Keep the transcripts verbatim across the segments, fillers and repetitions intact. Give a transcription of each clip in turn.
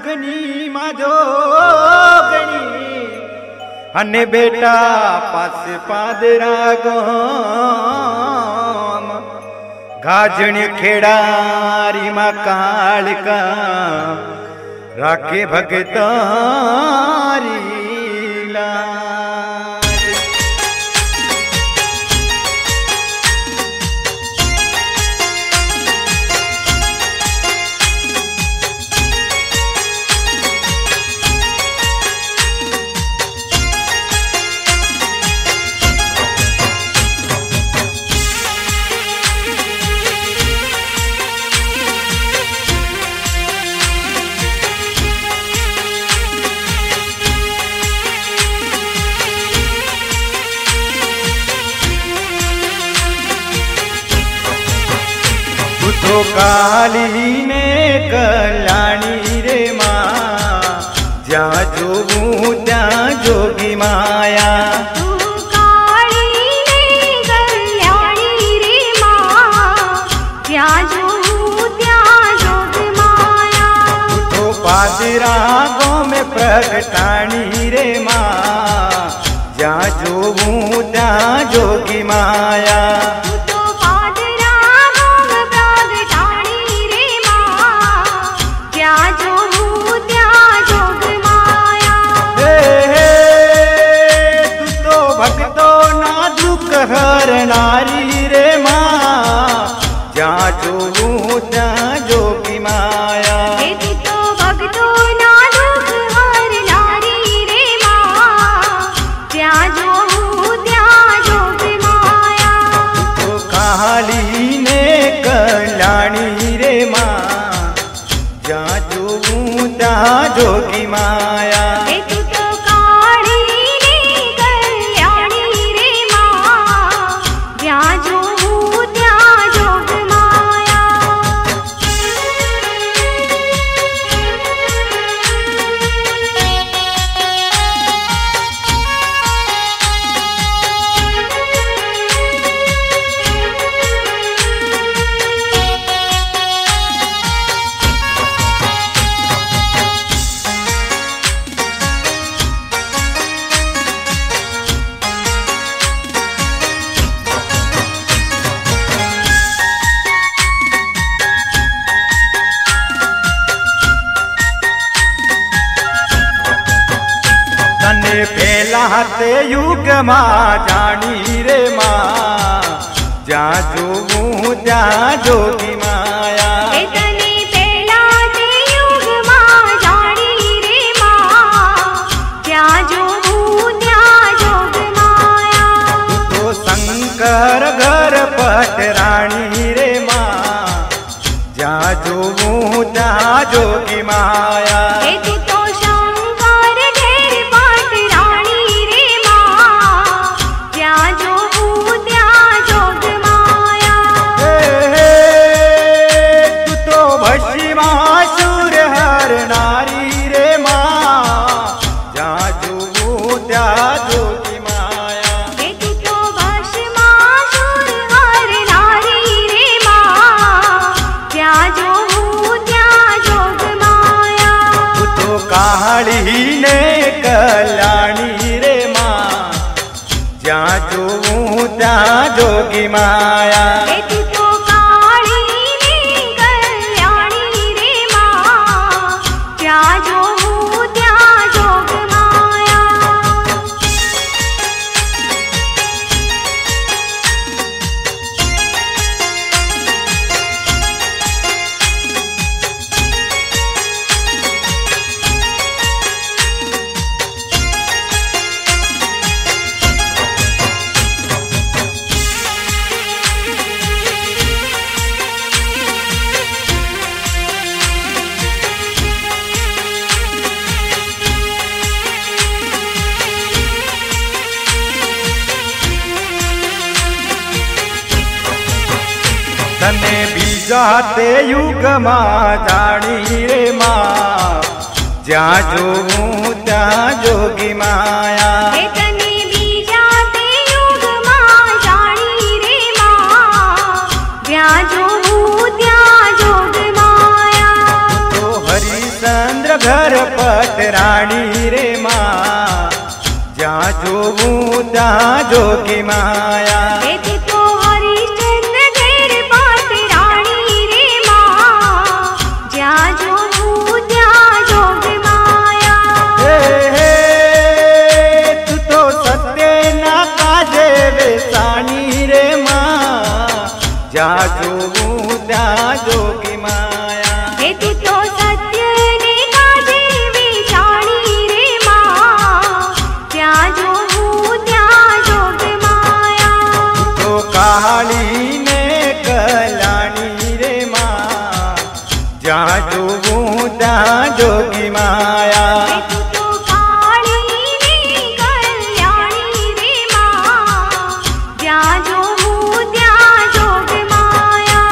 दुखनी માં જોગણી અને બેટા પાસે પાદરા ગામ ગાજણી ખેડારી માં કાળકા રાખે ભગતારી લાજ तो काली ने कल्याणी रे माँ ज्या जोगू त्या जोगी माया तू काली ने कल्याणी रे माँ ज्या जोगू त्या जोगी माया तो पादरा गाँव में प्रगटाणी रे माँ ज्या जोगू त्या जोगी माया हरनारी रे माँ जा जोगू त्या जोगी माया तू तो भक्तो ना दुख हरनारी रे माँ त्या जोगू त्या जोगी माया तो काली ने कल्याणी रे माँ जा जोगू त्या जोगी माया पहला ते युग माँ जानी रे माँ जा जोगू त्या जोगी माया तने पहला ते युग माँ जानी रे माँ त्या जोगू त्या जोगी माया तो शंकर घर पटराणी रे माँ जा जोगू त्या जोगी माया काली ने कल्याणी रे माँ जा जोगू त्या जोगी माया तू तो काली ने कल्याणी रे माँ त्या जोगू त्या जोगी माया तने बीजा ते युग माँ जानी रे माँ ज्या जोगू त्या जोगी माया तने बीजा ते युग माँ जानी रे माँ ज्या जोगू त्या जोगी माया तो हरिश्चंद्र घर घर पटराणी रे माँ, जहाँ जोऊं तहाँ जोगी माया। एथी तो हरिश्चंद्र घेर पटराणी रे माँ, ज्યાં જોવું ત્યાં જોગ માયા। हे हे तू तो सत्य ना काजे वेसाणी रे माँ, जहाँ जोऊं तहाँ जोगी माया। एथी तो सत्य ने काजे वेचाणी रे माँ, જ્યાં જોવું ત્યાં જોગ માયા। तो काली ने कल्याणी रे माँ, जहाँ जोऊं तहाँ जोगी माया। एथी तो કાળી ને કલ્યાણી રે માँ, જ્યાં જોવું ત્યાં જોગ માયા।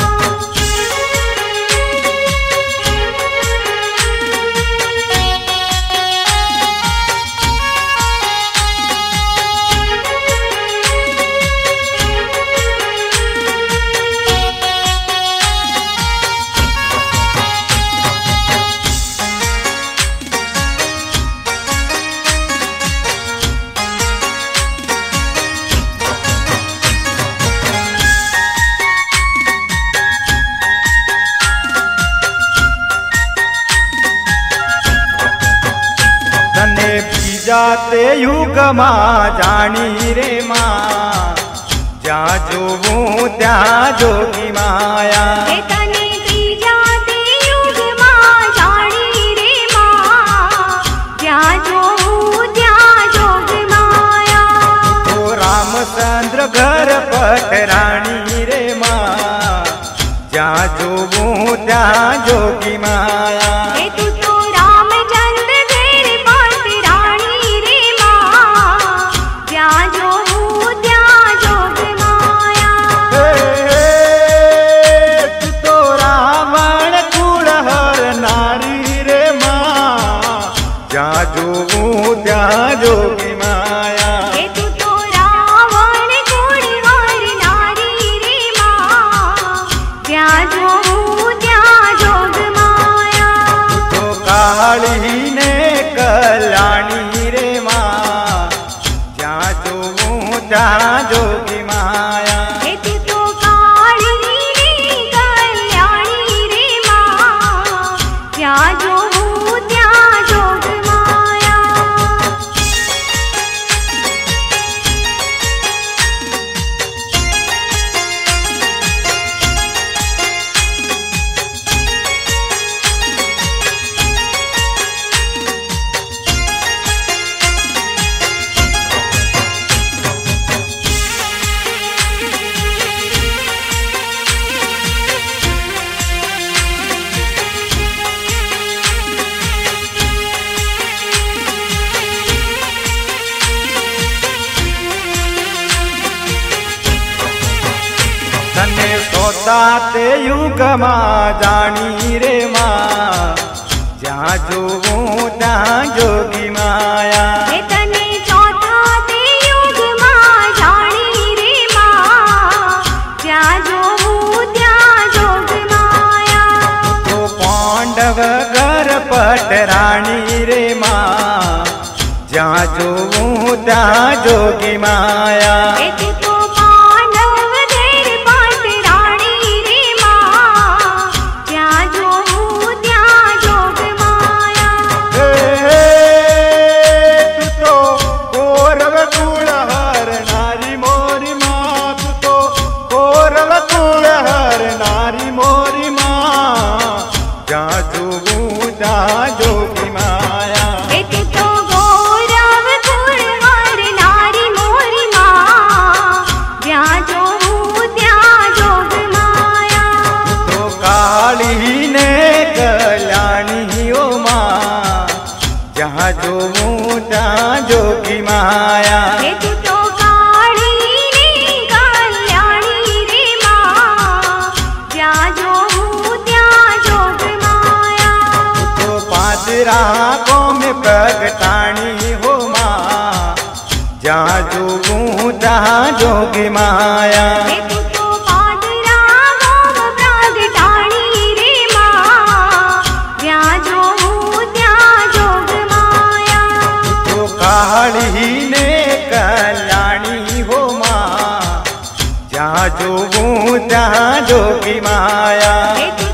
तने बीजा ते युग माँ जानी रे माँ, जहाँ जोऊं ત્યાં जोगी माया। એ તને ત્રીજા તે યુગમાં જાણી રે માँ, જ્યાં જોવું ત્યાં જોગ માયા। तो रामचंद्र घर पटराणी रे माँ, जहाँ जोऊं ત્યાં जोगी माया। એ તું તો રામચંદ્ર ઘેર પટરાણી રે માँ, જ્યાં જોવું ત્યાં જોગ માયા। हे, तू तो रावण कुल हर नारी रे माँ, जहाँ जोऊं ત્યાં जोगी माया। એ તું તો રાવણ કુળ હર નારી રે માँ, જ્યાં જોવું ત્યાં જોગ માયા। तो काली ने कल्याणी रे माँ, जहाँ जोऊं ત્યાં जोगी माया। एथी तो काળી ને કલ્યાણી રે માँ, જ્યાં જોવું ત્યાં જોગ માયા। तने सोता ते युग माँ जानी रे माँ, जहाँ जोऊं ત્યાં जोगी माया। એ તને ચોથા તે યુગમાં જાણી રે માँ, જ્યાં જોવું ત્યાં જોગ માયા। तो पांडव घर पटराणी रे माँ, जहाँ जोऊं ત્યાં जोगी माया। एथी तो પાંડવ ઘેર પટરાણી રે માँ, જ્યાં જોવું ત્યાં જોગ માયા। हे, तू तो कौरव कुल हर नारी मोरी माँ, तू तो कौरव कुल हर नारी मोरी माँ, जहाँ जोऊं ત્યાં जोगी माया। एथी तो ગૌરવ કુળ હર નારી મોરી માँ, જ્યાં જોવું ત્યાં જોગ માયા। तो काली ने कल्याणी ओ माँ, जहाँ जोऊं ત્યાં जोगी माया। एथी तो કાળી ને કલ્યાણી રે માँ, જ્યાં જોવું ત્યાં જોગ માયા। तो पादरा को में प्रगटाणी हो माँ, जहाँ जोऊं ત્યાં जोगी माया। एथी तो પાદરા ગોમ પ્રગટાણી રે માँ, જ્યાં જોવું ત્યાં काली ने कल्याणी हो माँ, जहाँ जोगूं तहाँ जोगी माया।